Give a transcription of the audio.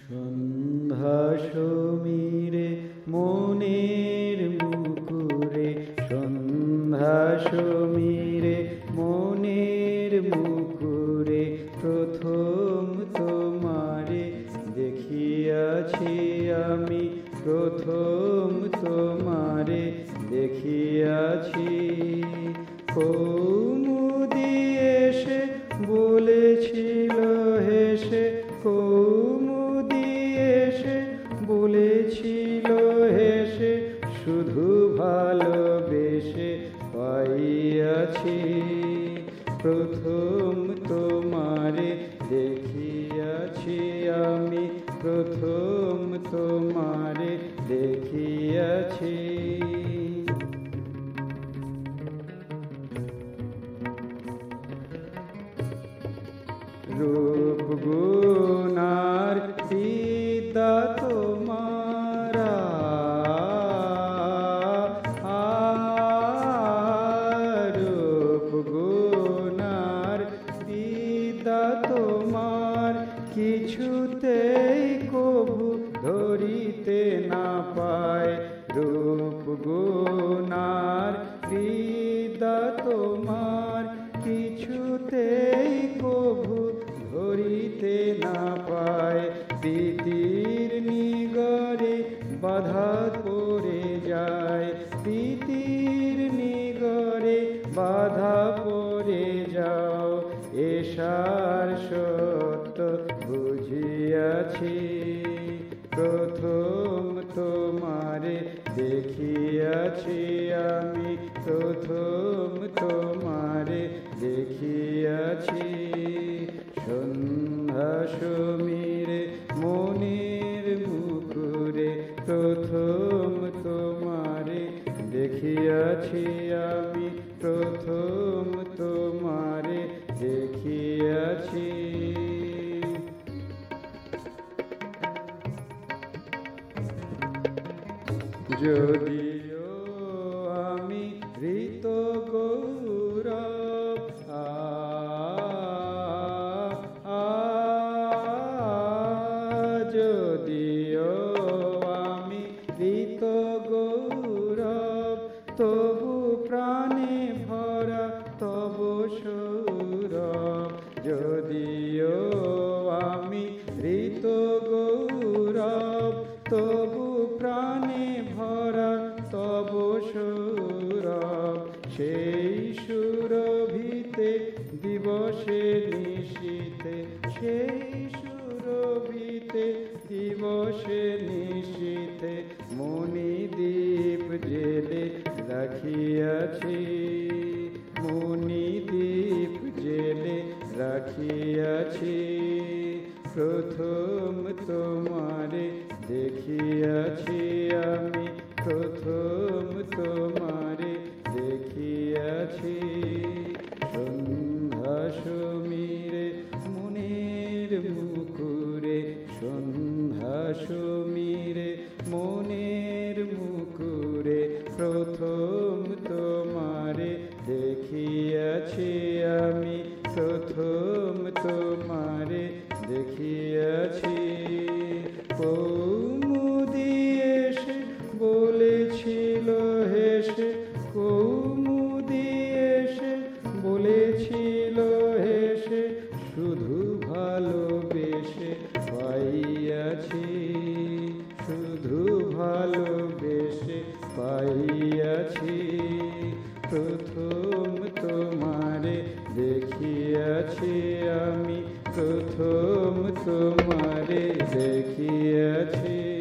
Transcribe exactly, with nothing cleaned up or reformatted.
সন্ধ্যা সমীরে মনের মুকুরে, সন্ধ্যা সমীরে মনের মুকুরে, প্রথম তোমারে দেখিয়াছি আমি, প্রথম তোমারে দেখিয়াছি। কৌমুদী এসে বলেছিল হেসে, কৌমুদী এসে বলেছিল হেসে, শুধু ভালোবেসে পাইয়াছি। প্রথম তোমারে দেখিয়াছি আমি, প্রথম তোমারে দেখিয়াছি। রূপ গুণার বিদ্যা তোমার, রূপ গুণার বিদ্যা তোমার, কিছুতেই কভু ধরিতে না পায়। রূপ গুণার বিদ্যা তোমার, কিছুতেই কভু ধরিতে না পায়। প্রীতির নিগরে বাধা পড়ে যায়, প্রীতির নিগরে বাধা পড়ে যাও। এসার সত্য বুঝিয়াছি, প্রথম তোমারে দেখিয়াছি আমি, প্রথম তোমারে দেখিয়াছি। সন্ধ্যা সমীরে মনের মুকুরে, প্রথম তোমারে দেখিয়াছি আমি, প্রথম তোমারে দেখিয়াছি। যদিও আমি ঋত গৌরব, আ যদিও আমি ঋত গৌরব, তবু প্রাণে ভরা তব সৌরভ। যদিও আমি ঋত গৌরব, তবু প্রাণে ভরা তব সৌরভ। সেই সুরভিতে দিবসে নিশীথে, সেই সুরভিতে দিবসে নিশীথে, মণিদ্বীপ জেলে রাখিয়াছি, মণিদ্বীপ জেলে রাখিয়াছি। প্রথম তোমারে দেখিয়াছি আমি, প্রথম তোমারে দেখিয়াছি। সন্ধ্যা সমীরে মনের মুকুরে, সন্ধ্যা সমীরে মনের মুকুরে, প্রথম তোমারে দেখিয়াছি আমি, প্রথম তোমারে দেখিয়াছি। কৌমুদী এসে বলেছিল হেসে, কৌমুদী এসে বলেছিল হেসে, শুধু ভালোবেসে পাইয়াছি, শুধু ভালোবেসে পাইয়াছি। প্রথম তোমারে দেখিয়াছি আমি, প্রথম তোমারে দেখিয়াছি।